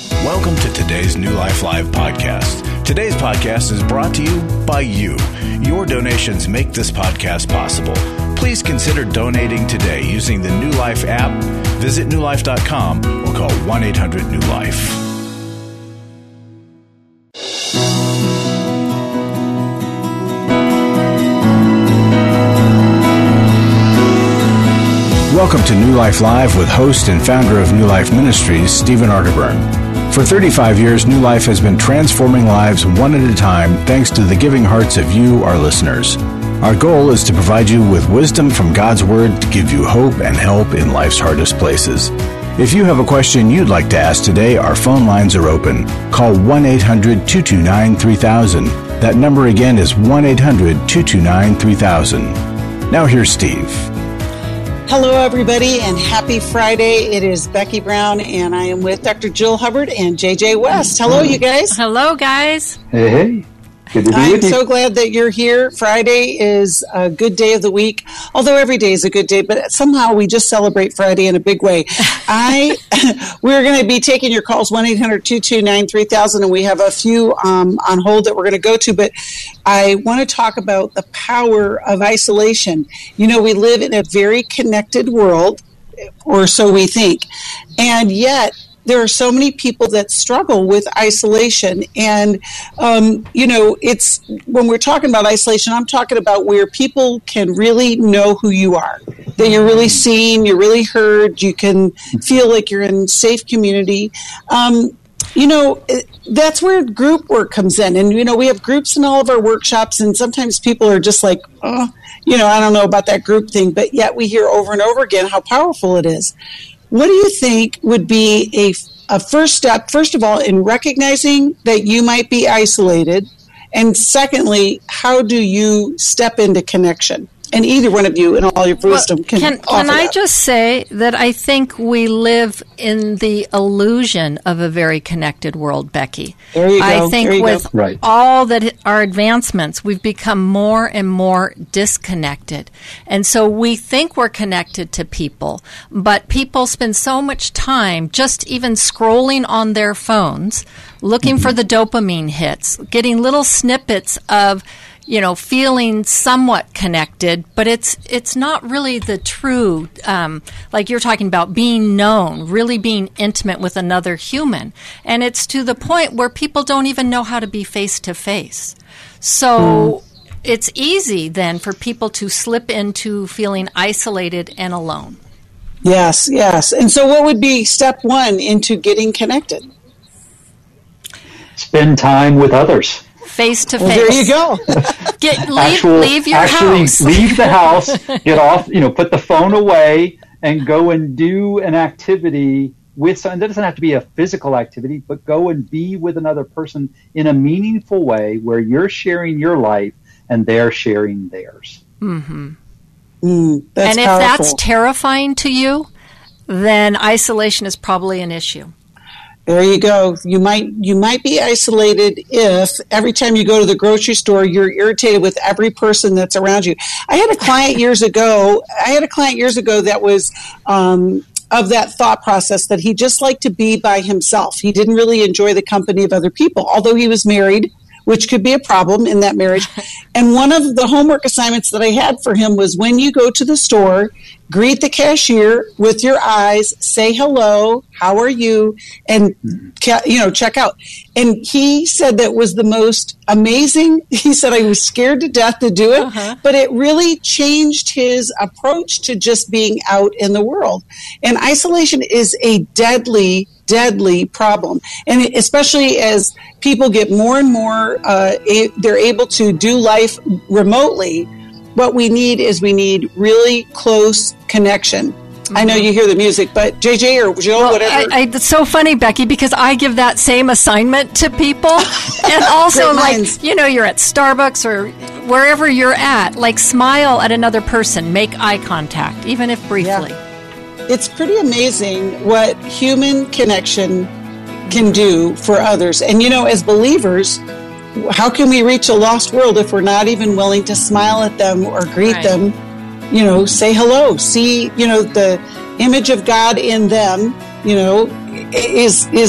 Welcome to today's New Life Live podcast. Today's podcast is brought to you by you. Your donations make this podcast possible. Please consider donating today using the New Life app. Visit newlife.com or call 1-800-NEW-LIFE. Welcome to New Life Live with host and founder of New Life Ministries, Stephen Arterburn. For 35 years, New Life has been transforming lives one at a time thanks to the giving hearts of you, our listeners. Our goal is to provide you with wisdom from God's Word to give you hope and help in life's hardest places. If you have a question you'd like to ask today, our phone lines are open. Call 1-800-229-3000. That number again is 1-800-229-3000. Now here's Steve. Hello, everybody, and happy Friday. It is Becky Brown, and I am with Dr. Jill Hubbard and JJ West. Hello, you guys. Hello, guys. Hey. Good to be with you. I'm so glad that you're here. Friday is a good day of the week, although every day is a good day, but somehow we just celebrate Friday in a big way. We're going to be taking your calls, 1-800-229-3000, and we have a few on hold that we're going to go to, but I want to talk about the power of isolation. You know, we live in a very connected world, or so we think, and yet there are so many people that struggle with isolation. And, it's when we're talking about isolation, I'm talking about where people can really know who you are, that you're really seen, you're really heard, you can feel like you're in safe community. That's where group work comes in. And, we have groups in all of our workshops, and sometimes people are just like, I don't know about that group thing, but yet we hear over and over again how powerful it is. What do you think would be a first step, first of all, in recognizing that you might be isolated? And secondly, how do you step into connection? And either one of you, in all your wisdom, can I just say that I think we live in the illusion of a very connected world, Becky. There you go. I think with all that our advancements, we've become more and more disconnected. And so we think we're connected to people, but people spend so much time just even scrolling on their phones, looking for the dopamine hits, getting little snippets of feeling somewhat connected, but it's not really the true, like you're talking about being known, really being intimate with another human. And it's to the point where people don't even know how to be face to face. So it's easy then for people to slip into feeling isolated and alone. Yes. And so what would be step one into getting connected? Spend time with others. Face to face. Well, there you go. Leave your house. Leave the house, get off, put the phone away and go and do an activity with someone. It doesn't have to be a physical activity, but go and be with another person in a meaningful way where you're sharing your life and they're sharing theirs. Mm-hmm. That's if powerful. That's terrifying to you, then isolation is probably an issue. There you go. You might be isolated if every time you go to the grocery store, you're irritated with every person that's around you. I had a client years ago that was of that thought process that he just liked to be by himself. He didn't really enjoy the company of other people, although he was married, which could be a problem in that marriage. And one of the homework assignments that I had for him was when you go to the store, greet the cashier with your eyes, say hello, how are you, and check out. And he said that was the most amazing. He said, I was scared to death to do it, but it really changed his approach to just being out in the world. And isolation is a deadly problem. And especially as people get more and more, they're able to do life remotely. What we need really close connection. I know you hear the music, but JJ or Jill, whatever. It's so funny, Becky, because I give that same assignment to people. And also, you're at Starbucks or wherever you're at, smile at another person, make eye contact, even if briefly. Yeah. It's pretty amazing what human connection can do for others. And, as believers, how can we reach a lost world if we're not even willing to smile at them or greet them, say hello, see, the image of God in them, is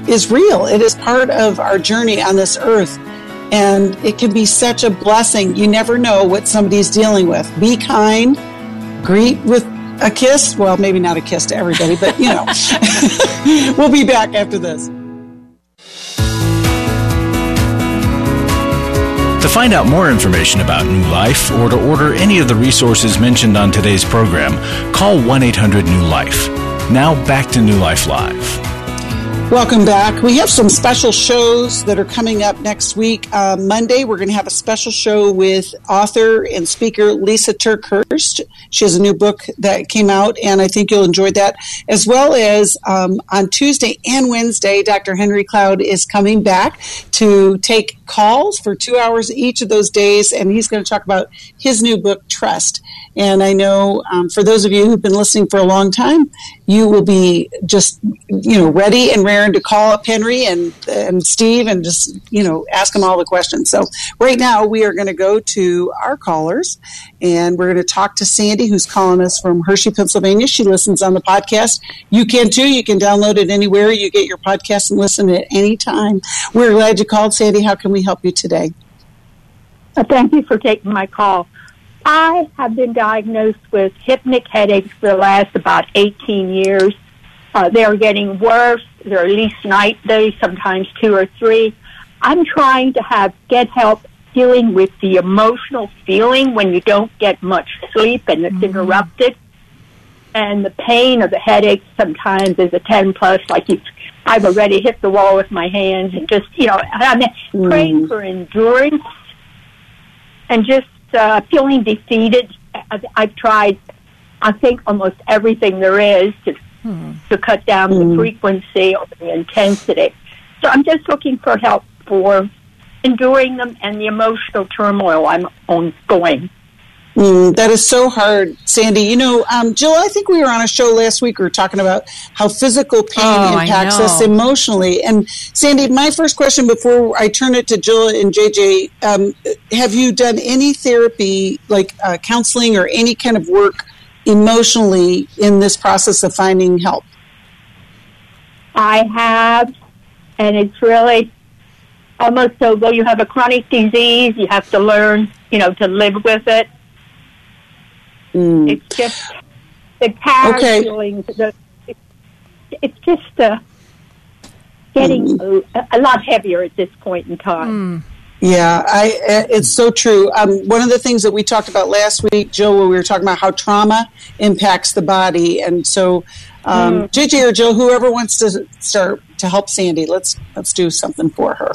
is real. It is part of our journey on this earth. And it can be such a blessing. You never know what somebody's dealing with. Be kind, greet with a kiss. Well, maybe not a kiss to everybody, but you know. We'll be back after this. To find out more information about New Life or to order any of the resources mentioned on today's program, call 1-800-NEW-LIFE. Now back to New Life Live. Welcome back. We have some special shows that are coming up next week. Monday, we're going to have a special show with author and speaker Lisa TerKeurst. She has a new book that came out, and I think you'll enjoy that. As well as on Tuesday and Wednesday, Dr. Henry Cloud is coming back to take calls for 2 hours each of those days, and he's going to talk about his new book, Trust. And I know for those of you who've been listening for a long time, you will be just, ready and raring to call up Henry and Steve and just, ask them all the questions. So right now we are going to go to our callers, and we're going to talk to Sandy, who's calling us from Hershey, Pennsylvania. She listens on the podcast. You can too. You can download it anywhere you get your podcast and listen at any time. We're glad you called, Sandy. How can we help you today? Thank you for taking my call. I have been diagnosed with hypnic headaches for the last about 18 years. They're getting worse. They're at least nightly, sometimes 2 or 3. I'm trying to get help dealing with the emotional feeling when you don't get much sleep and it's interrupted. And the pain of the headache sometimes is a 10 plus, like I've already hit the wall with my hands and just, I'm praying for endurance and just feeling defeated. I've tried, I think, almost everything there is to cut down the frequency or the intensity. So I'm just looking for help for enduring them and the emotional turmoil I'm ongoing. That is so hard, Sandy. Jill, I think we were on a show last week. We were talking about how physical pain impacts us emotionally. And Sandy, my first question before I turn it to Jill and JJ, have you done any therapy, like counseling or any kind of work emotionally in this process of finding help? I have, and it's really almost so though you have a chronic disease, you have to learn, to live with it. It's just the tired feelings. It's just getting a lot heavier at this point in time. Yeah, it's so true. One of the things that we talked about last week, Jill, when we were talking about how trauma impacts the body, and so JJ or Jill, whoever wants to start to help Sandy, let's do something for her.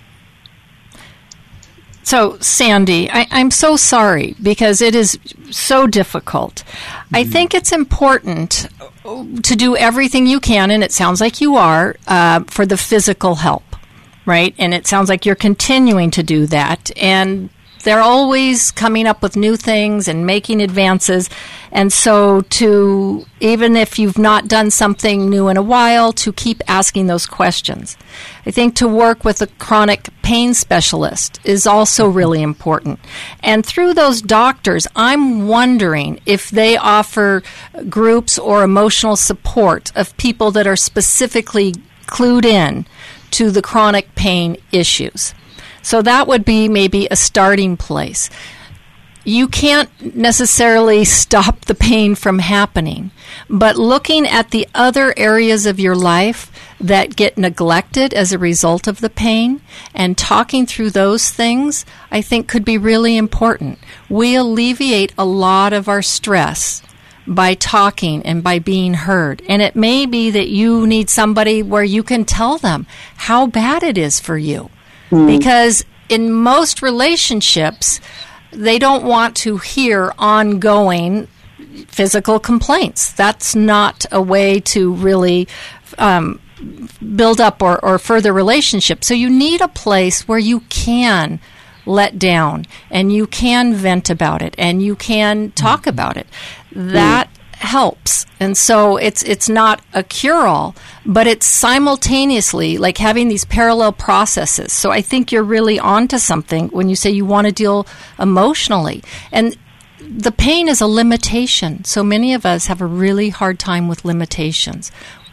So, Sandy, I'm so sorry because it is so difficult. I think it's important to do everything you can, and it sounds like you are, for the physical help, right? And it sounds like you're continuing to do that. And they're always coming up with new things and making advances. And so even if you've not done something new in a while, to keep asking those questions. I think to work with a chronic pain specialist is also really important. And through those doctors, I'm wondering if they offer groups or emotional support of people that are specifically clued in to the chronic pain issues. So that would be maybe a starting place. You can't necessarily stop the pain from happening, but looking at the other areas of your life that get neglected as a result of the pain and talking through those things, I think could be really important. We alleviate a lot of our stress by talking and by being heard. And it may be that you need somebody where you can tell them how bad it is for you. Because in most relationships, they don't want to hear ongoing physical complaints. That's not a way to really build up or further relationships. So you need a place where you can let down and you can vent about it and you can talk about it. That helps. And so it's not a cure-all, but it's simultaneously like having these parallel processes. So I think you're really onto something when you say you want to deal emotionally. And the pain is a limitation. So many of us have a really hard time with limitations.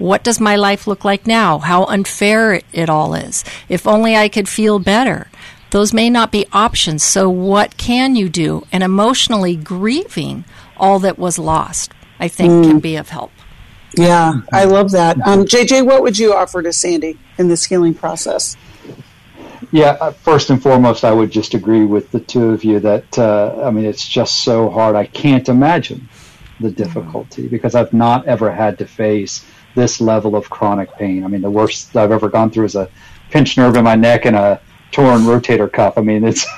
What does my life look like now? How unfair it all is. If only I could feel better. Those may not be options. So what can you do? And emotionally grieving all that was lost, I think, can be of help. Yeah, I love that. JJ, what would you offer to Sandy in this healing process? Yeah, first and foremost, I would just agree with the two of you that, it's just so hard. I can't imagine the difficulty because I've not ever had to face this level of chronic pain. I mean, the worst I've ever gone through is a pinched nerve in my neck and a torn rotator cuff. I mean, it's,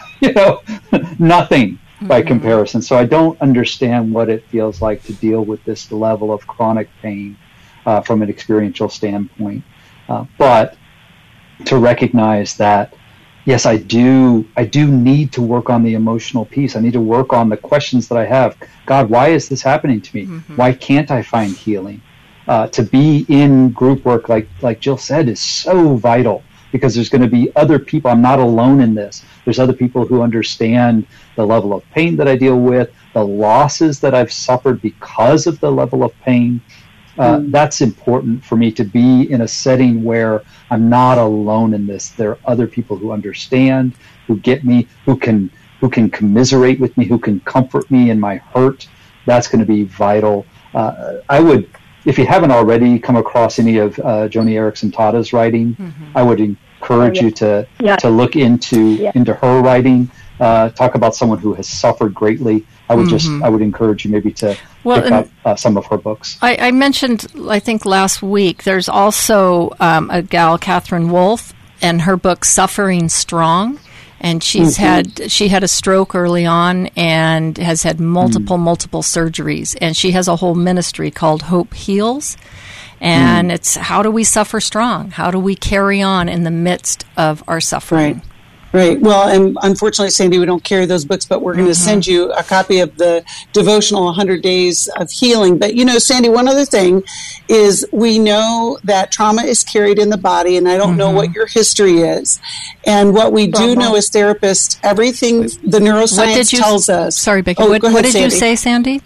nothing by comparison. So I don't understand what it feels like to deal with this level of chronic pain from an experiential standpoint. But to recognize that, yes, I do need to work on the emotional piece. I need to work on the questions that I have. God, why is this happening to me? Why can't I find healing? To be in group work, like Jill said, is so vital. Because there's going to be other people. I'm not alone in this. There's other people who understand the level of pain that I deal with, the losses that I've suffered because of the level of pain. That's important for me to be in a setting where I'm not alone in this. There are other people who understand, who get me, who can commiserate with me, who can comfort me in my hurt. That's going to be vital. I would, if you haven't already come across any of Joni Eareckson Tada's writing, I would encourage you to look into her writing. Talk about someone who has suffered greatly. I would encourage you maybe to pick up some of her books. I mentioned, I think last week, there's also a gal, Catherine Wolfe, and her book Suffering Strong. And she had a stroke early on and has had multiple surgeries. And she has a whole ministry called Hope Heals. And it's how do we suffer strong? How do we carry on in the midst of our suffering? Right. Well, and unfortunately, Sandy, we don't carry those books, but we're going to send you a copy of the devotional 100 Days of Healing. But, Sandy, one other thing is we know that trauma is carried in the body, and I don't know what your history is. And what we do know as therapists, everything the neuroscience tells us. Sorry, Becky. What did you say, Sandy?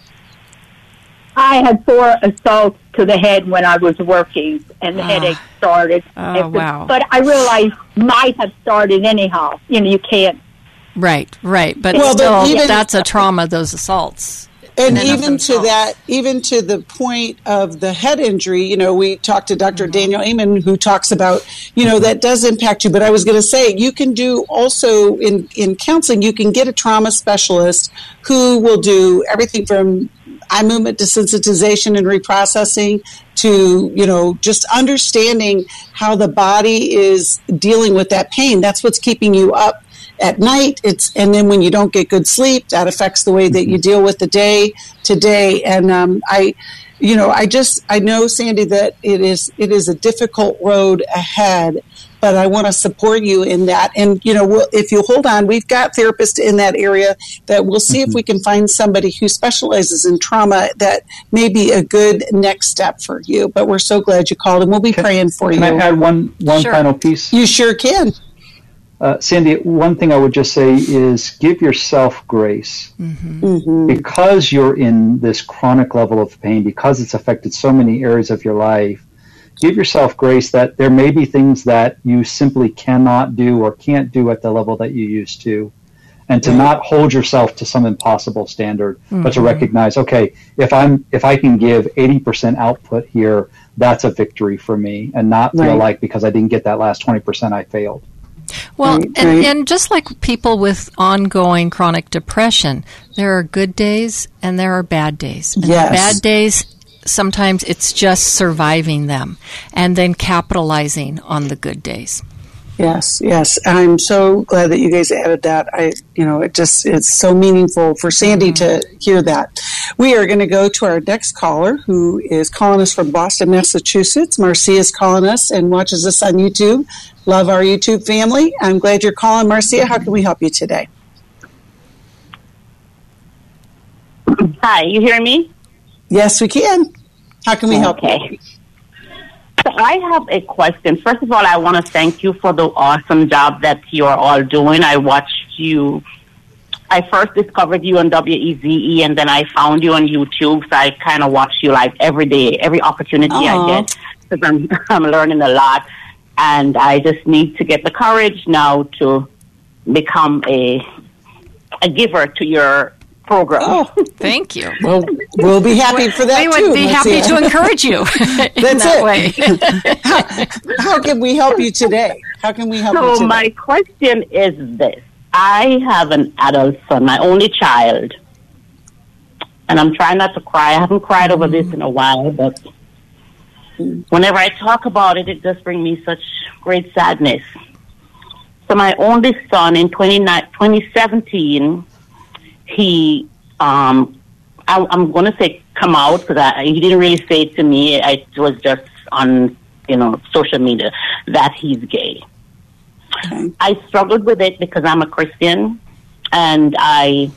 I had 4 assaults to the head when I was working, and the headache started. Wow. But I realized might have started anyhow. You can't. Right. But still, that's a trauma, those assaults. And even to the point of the head injury, we talked to Dr. Daniel Amen, who talks about, that does impact you. But I was going to say, you can do also in counseling, you can get a trauma specialist who will do everything from eye movement desensitization and reprocessing to, just understanding how the body is dealing with that pain. That's what's keeping you up at night. And then when you don't get good sleep, that affects the way that you deal with the day to day. And I know, Sandy, that it is a difficult road ahead, but I want to support you in that. And, if you hold on, we've got therapists in that area that we'll see if we can find somebody who specializes in trauma that may be a good next step for you. But we're so glad you called, and we'll be praying for you. Can I add one final piece? You sure can. Sandy, one thing I would just say is give yourself grace. Because you're in this chronic level of pain, because it's affected so many areas of your life, give yourself grace that there may be things that you simply cannot do or can't do at the level that you used to. And to not hold yourself to some impossible standard, but to recognize, okay, if I can give 80% output here, that's a victory for me, and not feel like because I didn't get that last 20% I failed. Well, and just like people with ongoing chronic depression, there are good days and there are bad days. And the bad days, sometimes it's just surviving them and then capitalizing on the good days. Yes. I'm so glad that you guys added that. It's so meaningful for Sandy to hear that. We are going to go to our next caller, who is calling us from Boston, Massachusetts. Marcia is calling us and watches us on YouTube. Love our YouTube family. I'm glad you're calling, Marcia. How can we help you today? Hi, you hear me? Yes, we can. How can we help you? So I have a question. First of all, I want to thank you for the awesome job that you're all doing. I watched you. I first discovered you on WEZE, and then I found you on YouTube. So I kind of watch you like every day, every opportunity I get. because I'm learning a lot, and I just need to get the courage now to become a giver to your program. Oh, thank you. Well, we'll be happy for that too. We would be happy to encourage you in That's that it. way. How can we help you today? How can we help you So today? my question is this. I have an adult son, my only child, and I'm trying not to cry. I haven't cried over this in a while, but whenever I talk about it, it just brings me such great sadness. So my only son in 2017, he, I'm going to say come out, because he didn't really say it to me. It was just on, social media that he's gay. Okay. I struggled with it because I'm a Christian, and I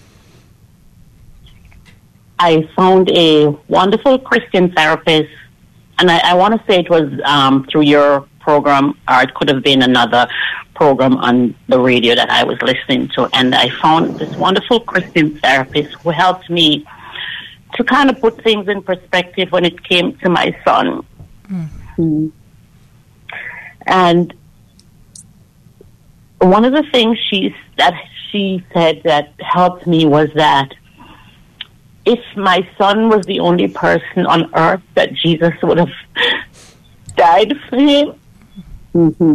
found a wonderful Christian therapist, and I want to say it was through your program, or it could have been another program on the radio that I was listening to, and I found this wonderful Christian therapist who helped me to kind of put things in perspective when it came to my son. Mm-hmm. And one of the things she said that helped me was that if my son was the only person on earth, that Jesus would have died for him. Mm-hmm.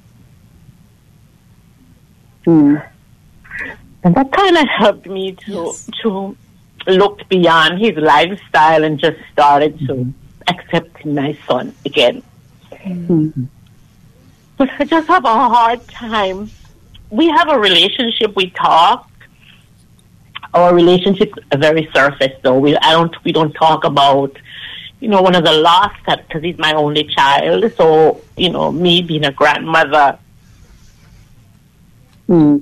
Mm. And that kind of helped me to look beyond his lifestyle and just started to accept my son again. Mm-hmm. But I just have a hard time. We have a relationship, we talk. Our relationship is very surface, though. We don't talk about, one of the loss, because he's my only child. So, me being a grandmother. Mm.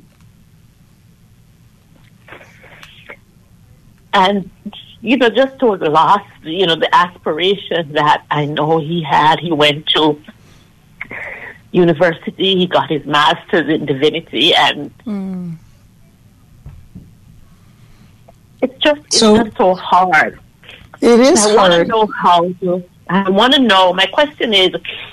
And, just to the loss, the aspiration that I know he had. He went to university, he got his master's in divinity, and it's just so hard. It is I hard. I want to know, my question is,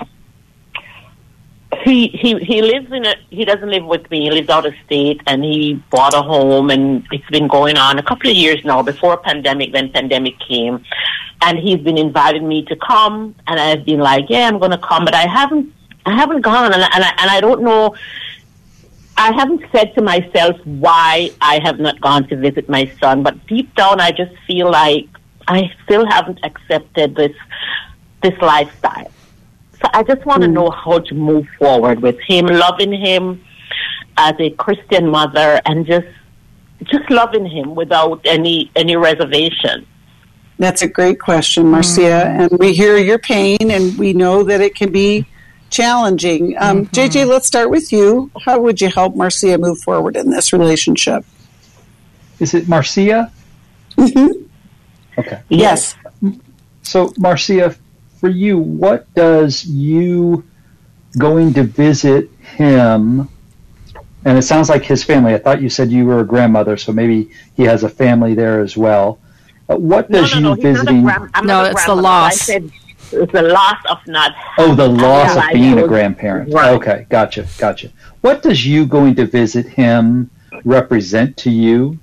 he lives he doesn't live with me, he lives out of state, and he bought a home, and it's been going on a couple of years now, before pandemic, then pandemic came, and he's been inviting me to come, and I've been like, yeah, I'm going to come, but I haven't gone, and I don't know. I haven't said to myself why I have not gone to visit my son, but deep down I just feel like I still haven't accepted this lifestyle. So I just want to know how to move forward with him, loving him as a Christian mother, and just loving him without any reservation. That's a great question, Marcia, and we hear your pain, and we know that it can be challenging. JJ, let's start with you. How would you help Marcia move forward in this relationship? Is it Marcia? Mm-hmm. Okay. Yes. So, Marcia, for you, what does you going to visit him, and it sounds like his family, I thought you said you were a grandmother, so maybe he has a family there as well. What does you visiting... No, it's the loss. I said it's the loss of not... Oh, the loss of being a grandparent. Right. Okay, gotcha. What does you going to visit him represent to you?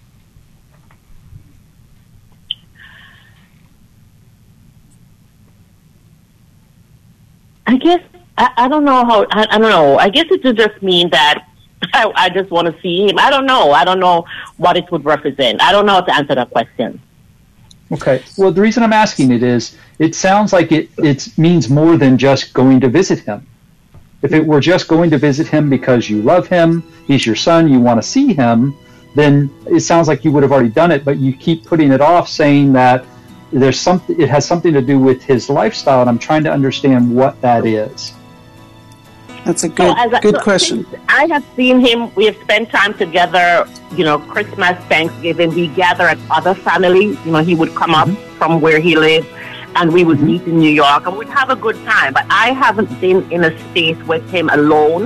I guess, I don't know how, I don't know. I guess it would just mean that I just want to see him. I don't know. I don't know what it would represent. I don't know how to answer that question. Okay. Well, the reason I'm asking it is, it sounds like it means more than just going to visit him. If it were just going to visit him because you love him, he's your son, you want to see him, then it sounds like you would have already done it, but you keep putting it off, saying that it has something to do with his lifestyle, and I'm trying to understand what that is. That's a good question. I have seen him. We have spent time together, Christmas, Thanksgiving. We gather at other families. He would come up from where he lived, and we would meet in New York, and we'd have a good time. But I haven't been in a space with him alone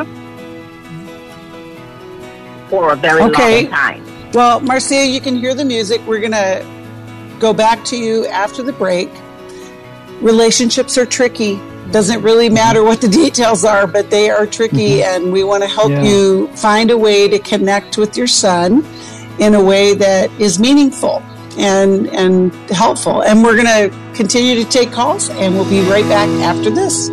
for a very long time. Well, Marcia, you can hear the music. We're going to go back to you after the break. Relationships are tricky. Doesn't really matter what the details are, but they are tricky, and we want to help you find a way to connect with your son in a way that is meaningful and helpful. And we're going to continue to take calls, and we'll be right back after this.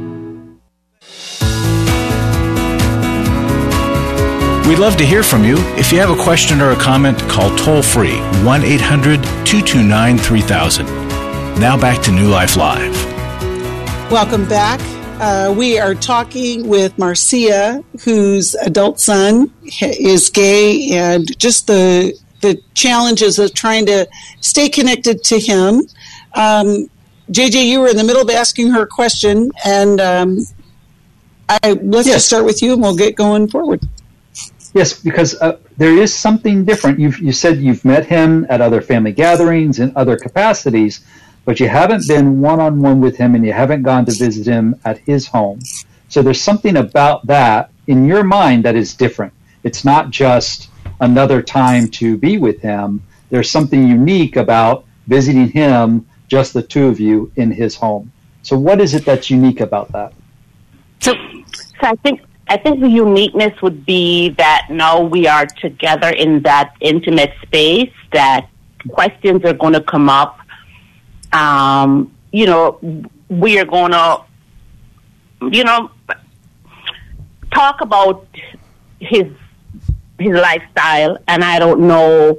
We'd love to hear from you. If you have a question or a comment, call toll-free 1-800-229-3000. Now back to New Life Live. Welcome back. We are talking with Marcia, whose adult son is gay, and just the challenges of trying to stay connected to him. JJ, you were in the middle of asking her a question, and let's just start with you, and we'll get going forward. Yes, because there is something different. You said you've met him at other family gatherings and other capacities, but you haven't been one-on-one with him, and you haven't gone to visit him at his home. So there's something about that in your mind that is different. It's not just another time to be with him. There's something unique about visiting him, just the two of you, in his home. So what is it that's unique about that? So I think the uniqueness would be that now we are together in that intimate space, that questions are going to come up. We are going to, talk about his lifestyle, and I don't know.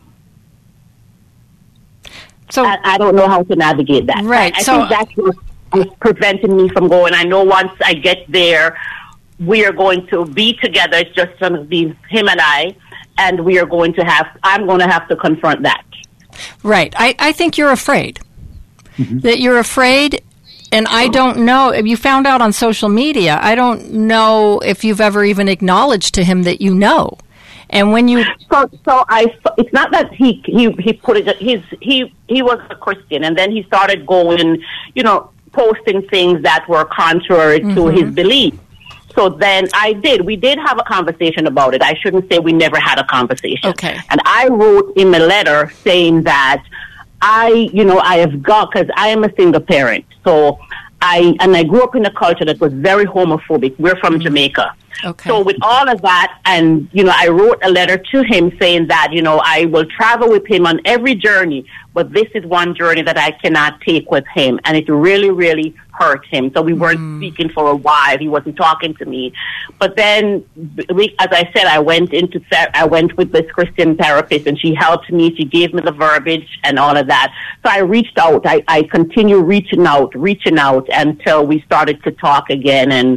So I don't know how to navigate that. Right. I think that's what is preventing me from going. I know once I get there, we are going to be together. It's just going to be him and I, and I'm going to have to confront that. Right. I think you're afraid. That you're afraid, and I don't know. You found out on social media. I don't know if you've ever even acknowledged to him that you know. And when you it's not that he put it. He was a Christian, and then he started going, posting things that were contrary to his belief. So then we did have a conversation about it. I shouldn't say we never had a conversation. Okay. And I wrote him a letter saying that I have got, because I am a single parent. So I grew up in a culture that was very homophobic. We're from Jamaica. Okay. So with all of that, and, I wrote a letter to him saying that, I will travel with him on every journey, but this is one journey that I cannot take with him. And it really, really hurt him. So we weren't speaking for a while. He wasn't talking to me. But then, as I said, I went with this Christian therapist, and she helped me. She gave me the verbiage and all of that. So I reached out. I continued reaching out until we started to talk again. And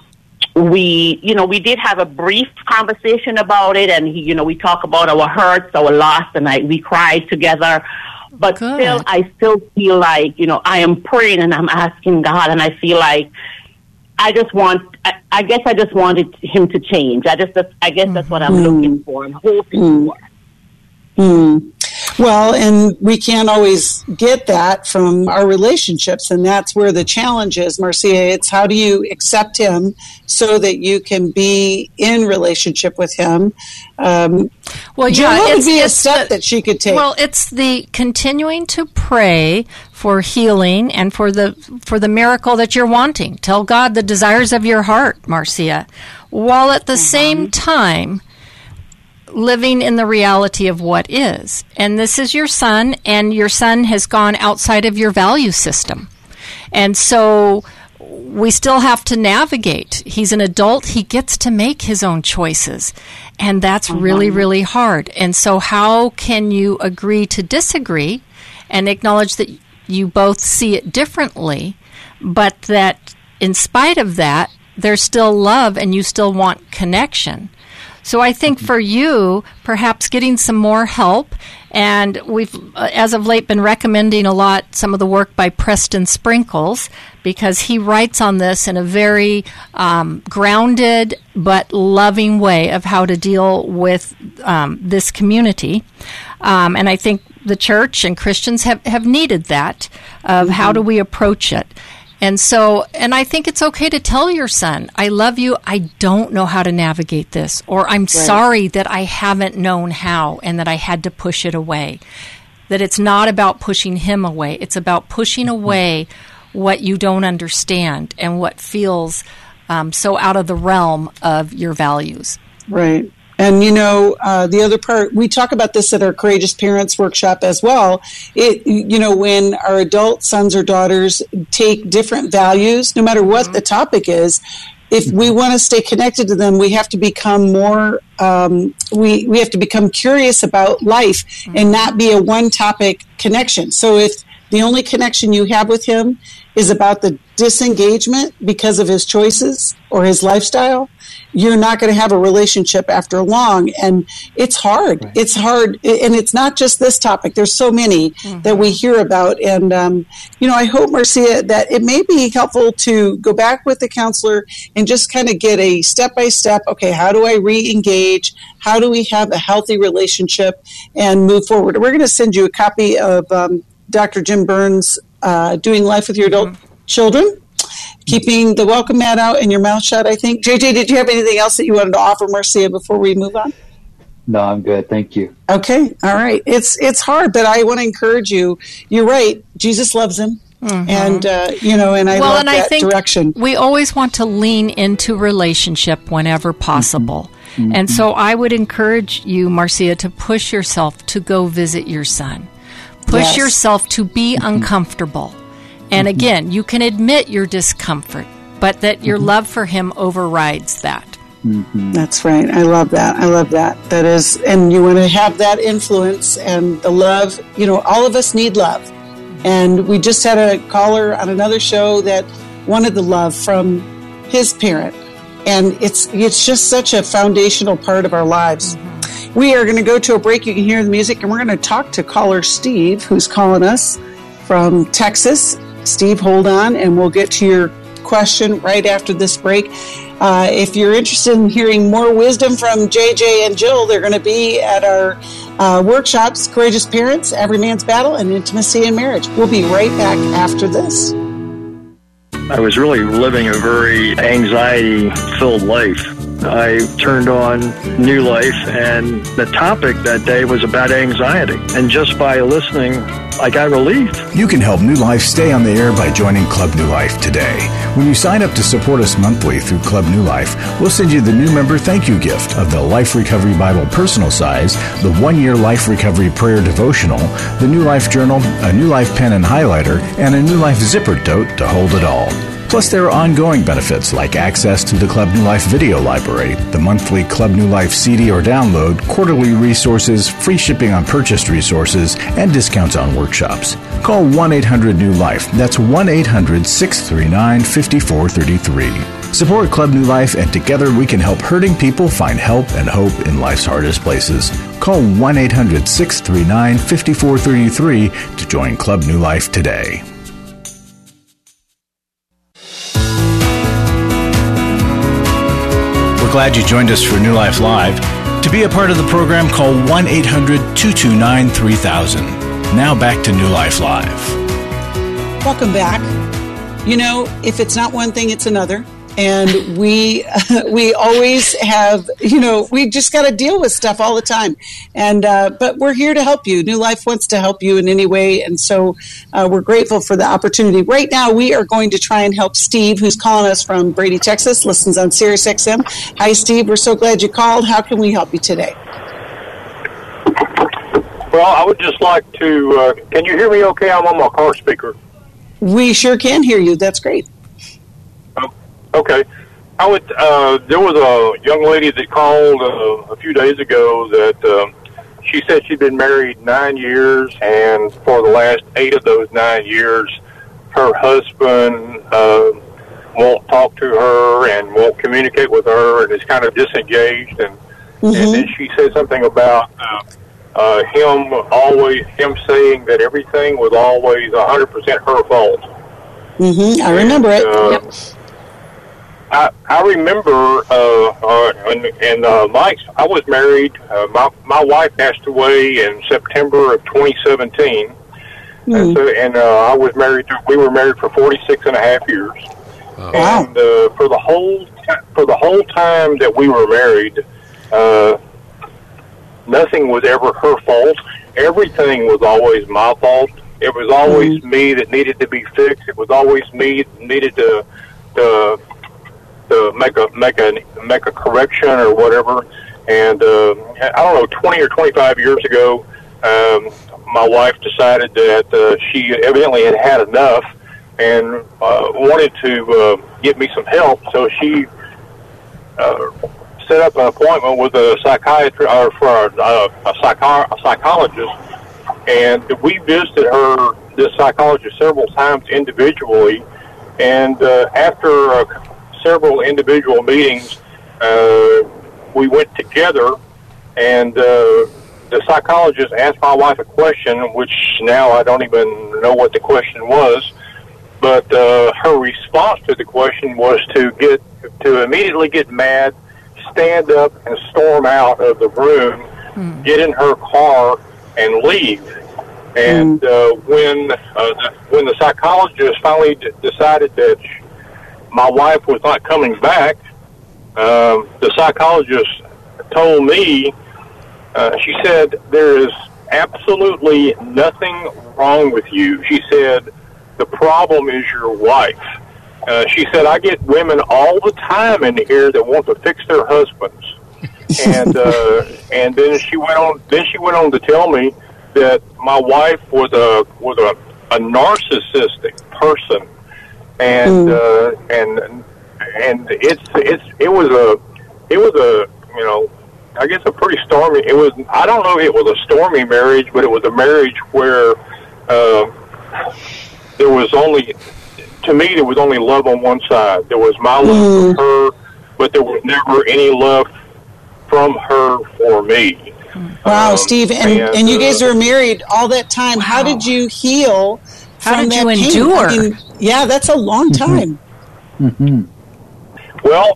we did have a brief conversation about it, and we talk about our hurts, our loss, and we cried together. But still, I still feel like, I am praying and I'm asking God, and I feel like I guess I just wanted him to change. I guess that's what I'm looking for and hoping for. Well, and we can't always get that from our relationships, and that's where the challenge is, Marcia. It's how do you accept him so that you can be in relationship with him? What would be a step that she could take? Well, it's the continuing to pray for healing and for the miracle that you're wanting. Tell God the desires of your heart, Marcia, while at the same time living in the reality of what is. And this is your son, and your son has gone outside of your value system. And so we still have to navigate. He's an adult. He gets to make his own choices. And that's really, really hard. And so how can you agree to disagree and acknowledge that you both see it differently, but that in spite of that, there's still love and you still want connection? So I think for you, perhaps getting some more help, and we've, as of late, been recommending a lot some of the work by Preston Sprinkles, because he writes on this in a very grounded but loving way of how to deal with this community. And I think the church and Christians have needed that, of how do we approach it. And I think it's okay to tell your son, I love you, I don't know how to navigate this, or I'm sorry that I haven't known how and that I had to push it away. That it's not about pushing him away, it's about pushing away what you don't understand and what feels so out of the realm of your values. Right. And, the other part, we talk about this at our Courageous Parents workshop as well. When our adult sons or daughters take different values, no matter what the topic is, if we want to stay connected to them, we have to become more, we have to become curious about life and not be a one-topic connection. So if the only connection you have with him is about the disengagement because of his choices or his lifestyle, you're not going to have a relationship after long. And it's hard. Right. It's hard. And it's not just this topic. There's so many that we hear about. And, I hope, Marcia, that it may be helpful to go back with the counselor and just kind of get a step-by-step, okay, how do I re-engage? How do we have a healthy relationship and move forward? We're going to send you a copy of Dr. Jim Burns' Doing Life with Your Adult Children, keeping the welcome mat out and your mouth shut, I think. JJ, did you have anything else that you wanted to offer Marcia before we move on? No, I'm good. Thank you. Okay. All right. It's hard, but I want to encourage you. You're right. Jesus loves him. And, and I love that direction. We always want to lean into relationship whenever possible. And so I would encourage you, Marcia, to push yourself to go visit your son. Push yourself to be uncomfortable. And again, you can admit your discomfort, but that your love for him overrides that. That's right. I love that. That is, and you want to have that influence and the love. All of us need love. And we just had a caller on another show that wanted the love from his parent. And it's just such a foundational part of our lives. We are going to go to a break. You can hear the music, and we're going to talk to caller Steve, who's calling us from Texas. Steve, hold on, and we'll get to your question right after this break. If you're interested in hearing more wisdom from JJ and Jill, they're going to be at our workshops, Courageous Parents, Every Man's Battle, and Intimacy in Marriage. We'll be right back after this. I was really living a very anxiety-filled life. I turned on New Life, and the topic that day was about anxiety. And just by listening, I got relief. You can help New Life stay on the air by joining Club New Life today. When you sign up to support us monthly through Club New Life, we'll send you the new member thank you gift of the Life Recovery Bible personal size, the 1-year Life Recovery Prayer Devotional, the New Life Journal, a New Life pen and highlighter, and a New Life zipper tote to hold it all. Plus, there are ongoing benefits like access to the Club New Life video library, the monthly Club New Life CD or download, quarterly resources, free shipping on purchased resources, and discounts on workshops. Call 1-800-NEW-LIFE. That's 1-800-639-5433. Support Club New Life, and together we can help hurting people find help and hope in life's hardest places. Call 1-800-639-5433 to join Club New Life today. Glad you joined us for New Life Live. To be a part of the program, call 1-800-229-3000. Now back to New Life Live. Welcome back. If it's not one thing, it's another. And we always have, we just got to deal with stuff all the time. And but we're here to help you. New Life wants to help you in any way. And so we're grateful for the opportunity. Right now, we are going to try and help Steve, who's calling us from Brady, Texas, listens on Sirius XM. Hi, Steve. We're so glad you called. How can we help you today? Well, I would just like to, can you hear me okay? I'm on my car speaker. We sure can hear you. That's great. Okay. There was a young lady that called a few days ago that she said she'd been married 9 years, and for the last 8 of those 9 years, her husband won't talk to her and won't communicate with her and is kind of disengaged. And then she said something about him saying that everything was always 100% her fault. I remember it. Yep. I remember, I was married. My wife passed away in September of 2017, and I was married. We were married for 46 and a half years, and for the whole time that we were married, nothing was ever her fault. Everything was always my fault, It was always me that needed to be fixed. It was always me that needed to make a correction or whatever. And I don't know, 20 or 25 years ago, my wife decided that she evidently had had enough and wanted to get me some help. So she set up an appointment with a psychiatrist or for a psychologist, and we visited this psychologist several times individually. And after several individual meetings, we went together, and the psychologist asked my wife a question, which now I don't even know what the question was, but her response to the question was to immediately get mad, stand up and storm out of the room, get in her car, and leave. And when the psychologist finally decided that my wife was not coming back, the psychologist told me, she said, there is absolutely nothing wrong with you. She said, the problem is your wife. She said, I get women all the time in here that want to fix their husbands. And then she went on to tell me that my wife was a narcissistic person, and it was a you know, I guess a pretty stormy. I don't know if it was a stormy marriage, but it was a marriage where there was only love on one side. There was my love for her, but there was never any love from her for me. Wow, Steve, and you guys were married all that time. Wow. How did you heal? How did you pain? endure? I mean, yeah, that's a long time. Well,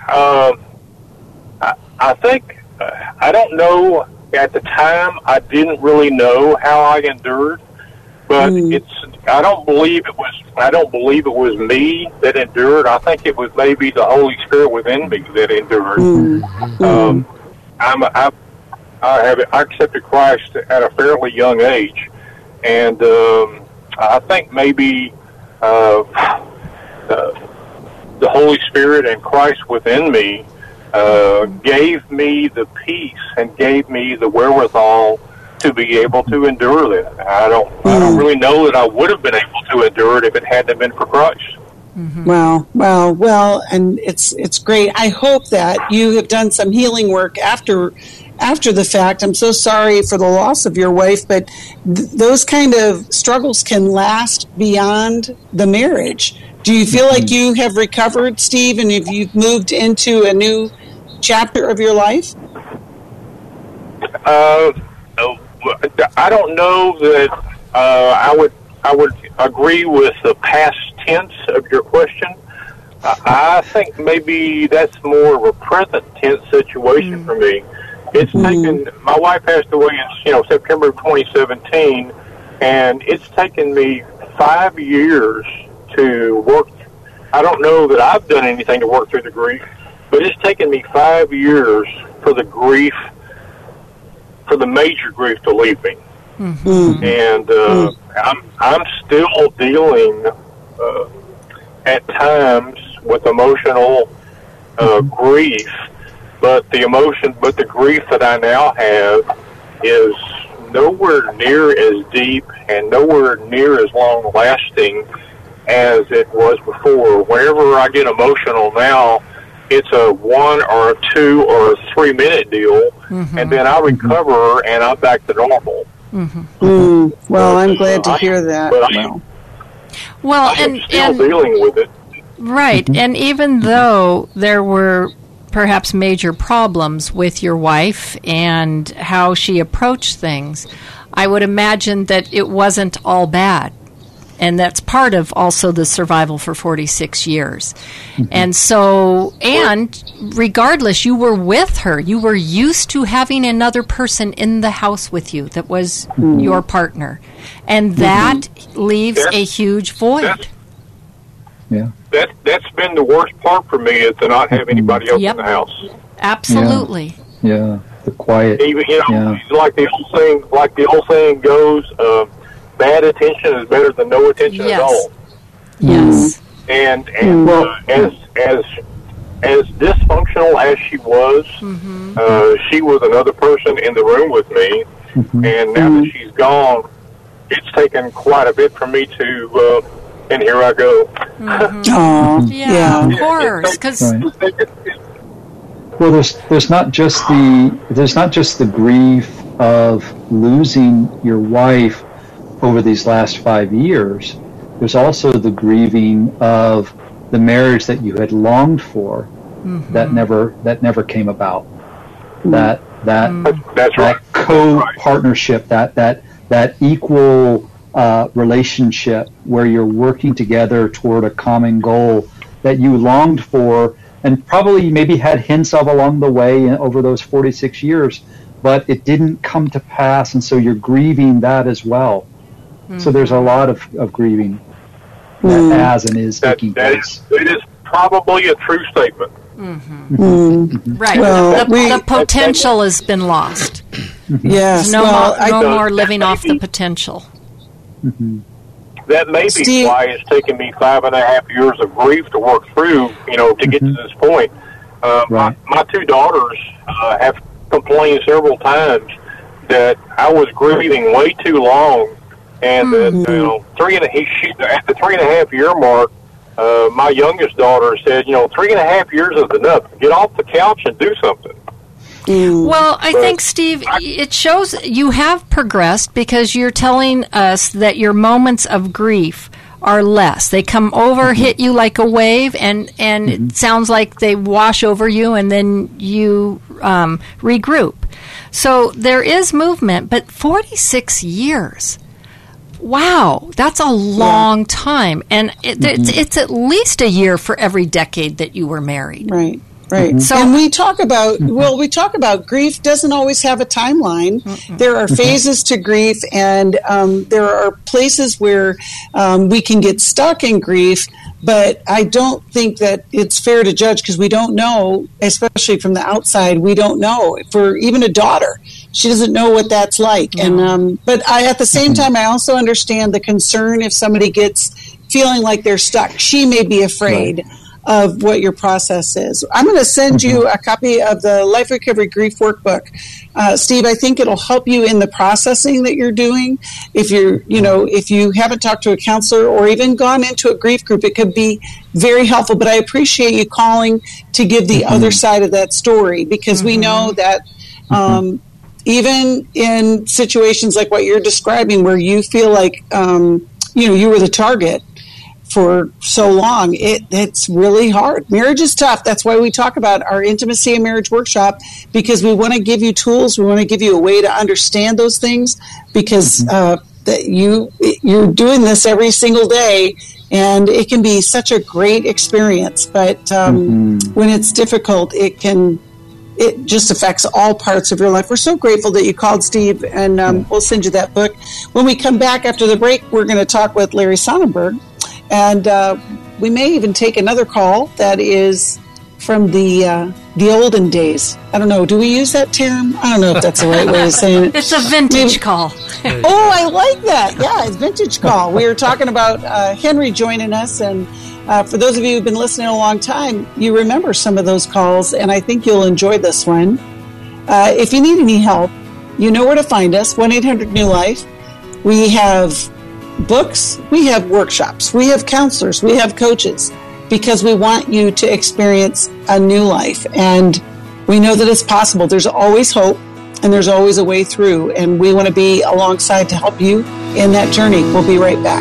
I think I don't know. At the time, I didn't really know how I endured, but I don't believe it was me that endured. I think it was maybe the Holy Spirit within me that endured. I accepted Christ at a fairly young age, and I think maybe the Holy Spirit and Christ within me gave me the peace and gave me the wherewithal to be able to endure that. I don't really know that I would have been able to endure it if it hadn't been for Christ. Well, and it's great. I hope that you have done some healing work after the fact. I'm so sorry for the loss of your wife, but those kind of struggles can last beyond the marriage. Do you feel like you have recovered, Steve, and if you've moved into a new chapter of your life? I don't know that I would agree with the past tense of your question. I think maybe that's more of a present tense situation for me. It's taken. My wife passed away in September of 2017, and it's taken me 5 years to work. I don't know that I've done anything to work through the grief, but it's taken me 5 years for the grief, for the major grief to leave me. And I'm still dealing at times with emotional grief, but the grief that I now have is nowhere near as deep and nowhere near as long lasting as it was before. Whenever I get emotional now, it's a 1 or a 2 or a 3 minute deal, and then I recover and I'm back to normal. Well, I'm glad to hear that. I'm still dealing with it. Right, and even though there were perhaps major problems with your wife and how she approached things, I would imagine that it wasn't all bad. And that's part of also the survival for 46 years. And so, and regardless, you were with her. You were used to having another person in the house with you that was your partner. And that leaves a huge void. That's been the worst part for me, is to not have anybody else in the house. Absolutely. Yeah, the quiet. Even, like the old saying goes, bad attention is better than no attention at all. Yes. And as dysfunctional as she was, she was another person in the room with me. And now that she's gone, it's taken quite a bit for me to, and here I go. Yeah, of course. Because well, there's not just the grief of losing your wife over these last 5 years. There's also the grieving of the marriage that you had longed for that never came about. That co-partnership, that equal relationship where you're working together toward a common goal that you longed for, and probably maybe had hints of along the way over those 46 years, but it didn't come to pass, and so you're grieving that as well. So there's a lot of grieving that has and is taking place. It is probably a true statement. Right. Well, the potential has been lost. Yes. No more living off the potential. That may be why it's taken me 5.5 years of grief to work through, to get to this point. My two daughters have complained several times that I was grieving way too long, and that at the 3.5 year mark, my youngest daughter said, 3.5 years is enough. Get off the couch and do something. Well, I think, Steve, it shows you have progressed because you're telling us that your moments of grief are less. They come over, hit you like a wave, and it sounds like they wash over you, and then you regroup. So there is movement, but 46 years. Wow, that's a long time. And it's at least a year for every decade that you were married. Right. Right. So, and we talk about grief doesn't always have a timeline. There are phases to grief, and there are places where we can get stuck in grief, but I don't think that it's fair to judge because we don't know, especially from the outside, we don't know. For even a daughter, she doesn't know what that's like. And but at the same time, I also understand the concern if somebody gets feeling like they're stuck. She may be afraid of what your process is. I'm going to send you a copy of the Life Recovery Grief Workbook. Steve, I think it'll help you in the processing that you're doing. If if you haven't talked to a counselor or even gone into a grief group, it could be very helpful. But I appreciate you calling to give the other side of that story, because we know that even in situations like what you're describing, where you feel like you were the target for so long, it's really hard. Marriage is tough. That's why we talk about our Intimacy and Marriage Workshop, because we want to give you tools. We want to give you a way to understand those things, because that you're doing this every single day, and it can be such a great experience. But when it's difficult, it just affects all parts of your life. We're so grateful that you called, Steve, and we'll send you that book. When we come back after the break, we're going to talk with Larry Sonnenberg. And we may even take another call that is from the olden days. I don't know. Do we use that term? I don't know if that's the right way of saying it. It's a vintage call. Oh, I like that. Yeah, it's vintage call. We were talking about Henry joining us. And for those of you who've been listening a long time, you remember some of those calls. And I think you'll enjoy this one. If you need any help, you know where to find us, 1-800-NEW-LIFE. We have books, we have workshops, we have counselors, we have coaches, because we want you to experience a new life. And we know that it's possible. There's always hope, and there's always a way through. And we want to be alongside to help you in that journey. We'll be right back.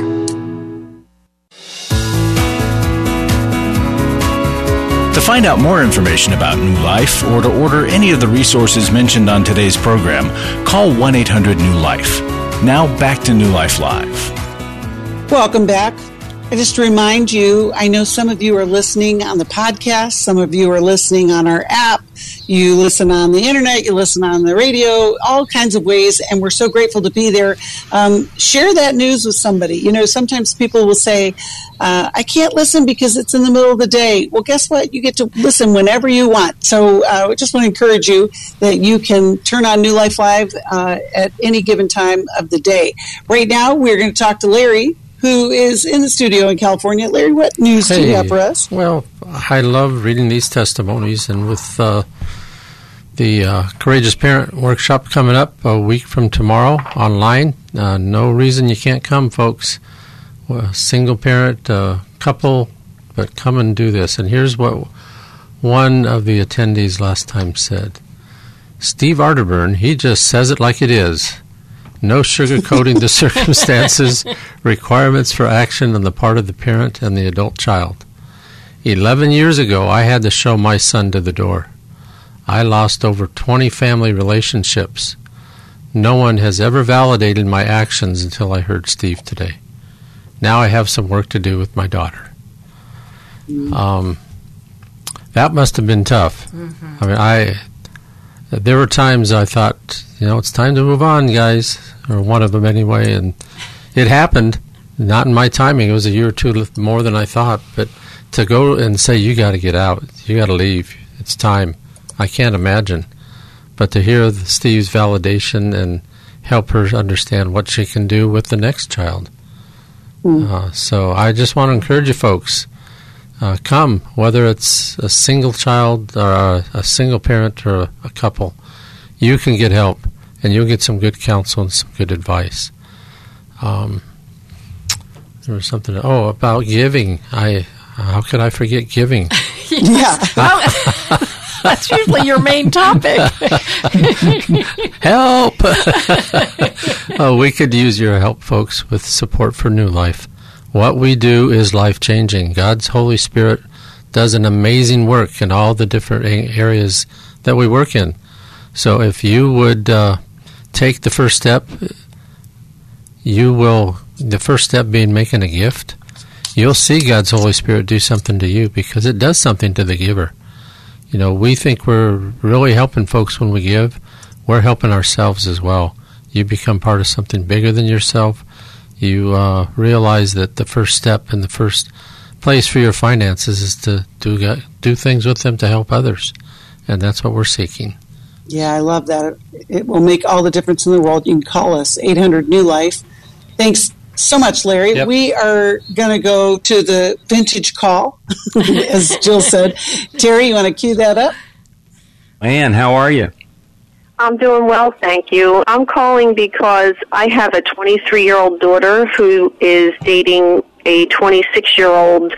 To find out more information about New Life or to order any of the resources mentioned on today's program, call 1-800-NEW-LIFE. Now back to New Life Live. Welcome back. I just remind you, I know some of you are listening on the podcast, some of you are listening on our app. You listen on the internet, you listen on the radio, all kinds of ways, and we're so grateful to be there. Share that news with somebody. You know, sometimes people will say, I can't listen because it's in the middle of the day. Well, guess what? You get to listen whenever you want. So I just want to encourage you that you can turn on New Life Live at any given time of the day. Right now, we're going to talk to Larry, who is in the studio in California. Larry, what news do you have for us? Well, I love reading these testimonies, and with the Courageous Parent Workshop coming up a week from tomorrow online, no reason you can't come, folks. Single parent, couple, but come and do this. And here's what one of the attendees last time said. Steve Arterburn, he just says it like it is. No sugarcoating the circumstances, requirements for action on the part of the parent and the adult child. 11 years ago, I had to show my son to the door. I lost over 20 family relationships. No one has ever validated my actions until I heard Steve today. Now I have some work to do with my daughter. That must have been tough. Mm-hmm. I mean, there were times I thought, it's time to move on, guys, or one of them anyway, and it happened. Not in my timing. It was a year or two more than I thought, but to go and say, you got to get out, you got to leave, it's time, I can't imagine. But to hear Steve's validation and help her understand what she can do with the next child. So I just want to encourage you folks, come, whether it's a single child or a single parent or a couple, you can get help and you'll get some good counsel and some good advice. There was something, about giving. How could I forget giving? Yeah. That's usually your main topic. Help! We could use your help, folks, with support for New Life. What we do is life-changing. God's Holy Spirit does an amazing work in all the different areas that we work in. So if you would take the first step, the first step being making a gift, you'll see God's Holy Spirit do something to you because it does something to the giver. We think we're really helping folks when we give. We're helping ourselves as well. You become part of something bigger than yourself. You realize that the first step and the first place for your finances is to do things with them to help others. And that's what we're seeking. Yeah, I love that. It will make all the difference in the world. You can call us, 800-NEW-LIFE. Thanks so much, Larry. Yep. We are going to go to the vintage call, as Jill said. Terry, you want to cue that up? Ann, how are you? I'm doing well, thank you. I'm calling because I have a 23-year-old daughter who is dating a 26-year-old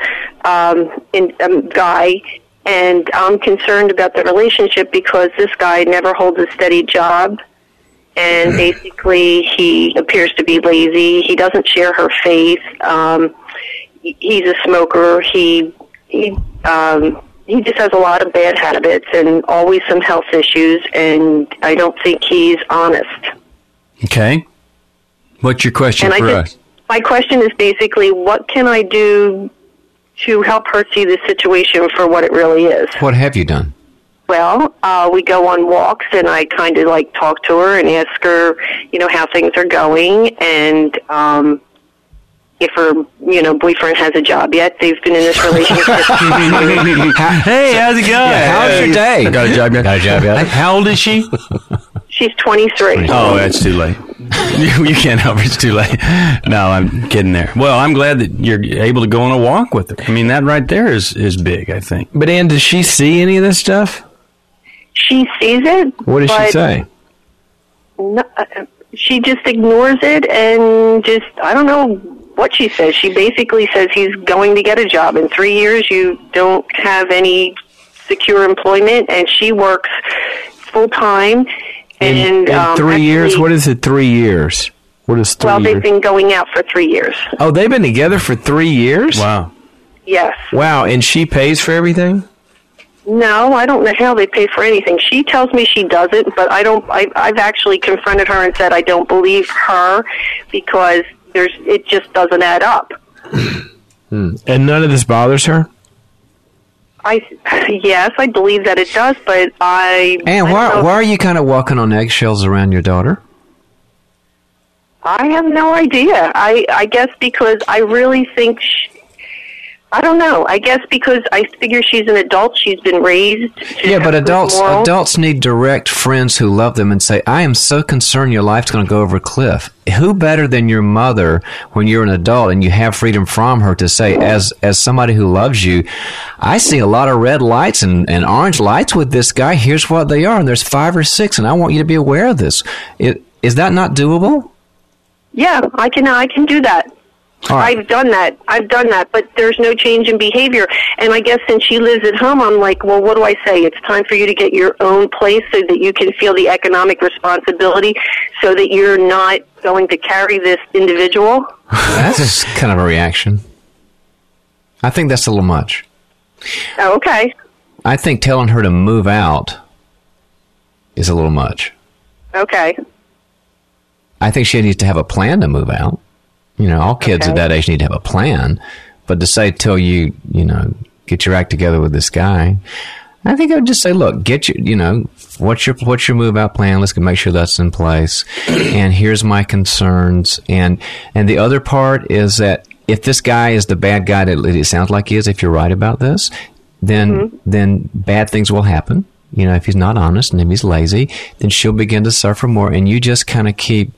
guy, and I'm concerned about the relationship because this guy never holds a steady job. And basically, he appears to be lazy. He doesn't share her faith. He's a smoker. He just has a lot of bad habits and always some health issues. And I don't think he's honest. Okay. What's your question for us? My question is basically, what can I do to help her see the situation for what it really is? What have you done? Well, we go on walks, and I kind of talk to her and ask her, how things are going, and if her, boyfriend has a job yet. They've been in this relationship. Hey, how's it going? Yeah, how's your day? Got a job yet? How old is she? She's 23. Oh, that's too late. You can't help her. It's too late. No, I'm kidding there. Well, I'm glad that you're able to go on a walk with her. I mean, that right there is big, I think. But, Ann, does she see any of this stuff? She sees it. What does she say? No, she just ignores it and I don't know what she says. She basically says he's going to get a job. In 3 years, you don't have any secure employment, and she works full-time. In 3 years? What is it, 3 years? What is 3 years? Well, they've been going out for 3 years. Oh, they've been together for 3 years? Wow. Yes. Wow, and she pays for everything? No, I don't know how they pay for anything. She tells me she doesn't, but I've actually confronted her and said I don't believe her because it just doesn't add up. And none of this bothers her? Yes, I believe that it does, but And why are you kind of walking on eggshells around your daughter? I have no idea. I guess because I really think I don't know. I guess because I figure she's an adult. She's been raised. But adults need direct friends who love them and say, I am so concerned your life's going to go over a cliff. Who better than your mother when you're an adult and you have freedom from her to say, as somebody who loves you, I see a lot of red lights and orange lights with this guy. Here's what they are. And there's 5 or 6, and I want you to be aware of this. Is that not doable? Yeah, I can do that. Right. I've done that, but there's no change in behavior. And I guess since she lives at home, I'm like, well, what do I say? It's time for you to get your own place so that you can feel the economic responsibility so that you're not going to carry this individual. That's kind of a reaction. I think that's a little much. Oh, okay. I think telling her to move out is a little much. Okay. I think she needs to have a plan to move out. All kids at that age need to have a plan. But to say till you get your act together with this guy, I think I would just say, look, get your, what's your move out plan? Let's make sure that's in place. And here's my concerns. And the other part is that if this guy is the bad guy that it sounds like he is, if you're right about this, then bad things will happen. If he's not honest and if he's lazy, then she'll begin to suffer more. And you just kind of keep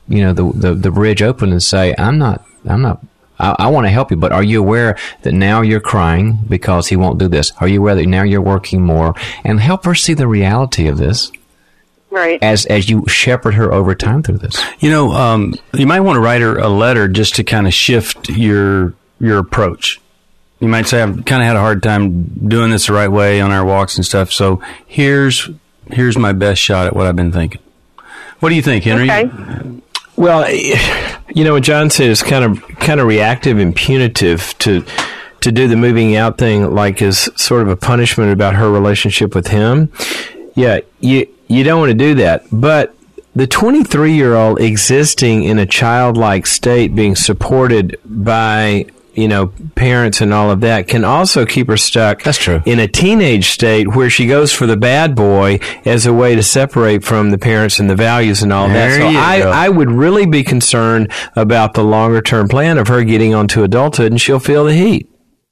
the bridge open and say, I want to help you, but are you aware that now you're crying because he won't do this? Are you aware that now you're working more? And help her see the reality of this. Right. As you shepherd her over time through this. You might want to write her a letter just to kind of shift your approach. You might say, I've kind of had a hard time doing this the right way on our walks and stuff, so here's my best shot at what I've been thinking. What do you think, Henry? Okay. Well, what John said is kind of reactive and punitive to do the moving out thing, like as sort of a punishment about her relationship with him. Yeah, you don't want to do that. But the 23-year-old existing in a childlike state, being supported by parents and all of that, can also keep her stuck. That's true. In a teenage state where she goes for the bad boy as a way to separate from the parents and the values and all that. So I would really be concerned about the longer term plan of her getting onto adulthood, and she'll feel the heat.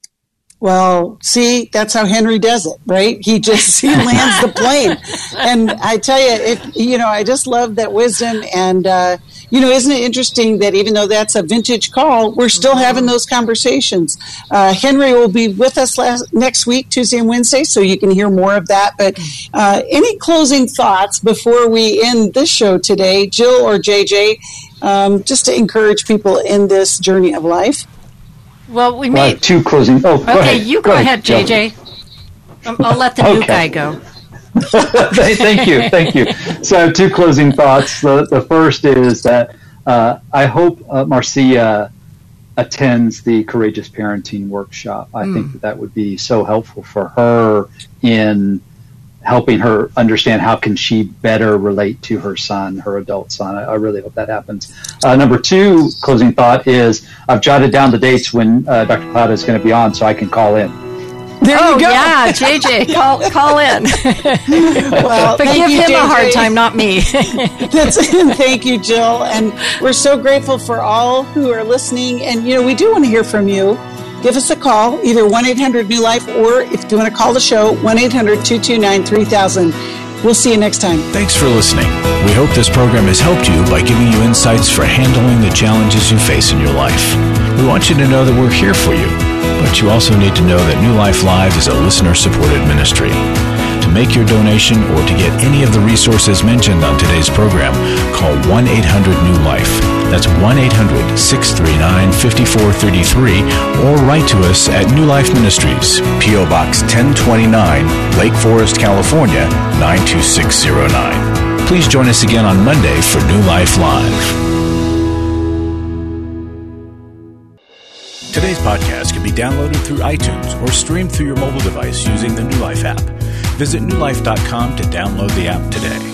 Well, see, that's how Henry does it, right? He lands the plane. And I tell you, I just love that wisdom. And, isn't it interesting that even though that's a vintage call, we're still having those conversations. Henry will be with us next week, Tuesday and Wednesday, so you can hear more of that. But any closing thoughts before we end this show today, Jill or JJ, just to encourage people in this journey of life? Well, we may... two closing... Oh, okay, you go ahead, JJ. I'll let the new guy go. Thank you. So I have 2 closing thoughts. The first is that I hope Marcia attends the Courageous Parenting Workshop. I think that would be so helpful for her in helping her understand how can she better relate to her son, her adult son. I really hope that happens. Number 2 closing thought is I've jotted down the dates when Dr. Plata is going to be on so I can call in. There you go. Yeah, JJ, call in. Well, but give him a hard time, not me. Thank you, Jill. And we're so grateful for all who are listening. And, we do want to hear from you. Give us a call, either 1-800-NEW-LIFE, or if you want to call the show, 1-800-229-3000. We'll see you next time. Thanks for listening. We hope this program has helped you by giving you insights for handling the challenges you face in your life. We want you to know that we're here for you, but you also need to know that New Life Live is a listener-supported ministry. To make your donation or to get any of the resources mentioned on today's program, call 1-800-NEW-LIFE. That's 1-800-639-5433, or write to us at New Life Ministries, P.O. Box 1029, Lake Forest, California, 92609. Please join us again on Monday for New Life Live. Today's podcast can be downloaded through iTunes or streamed through your mobile device using the New Life app. Visit newlife.com to download the app today.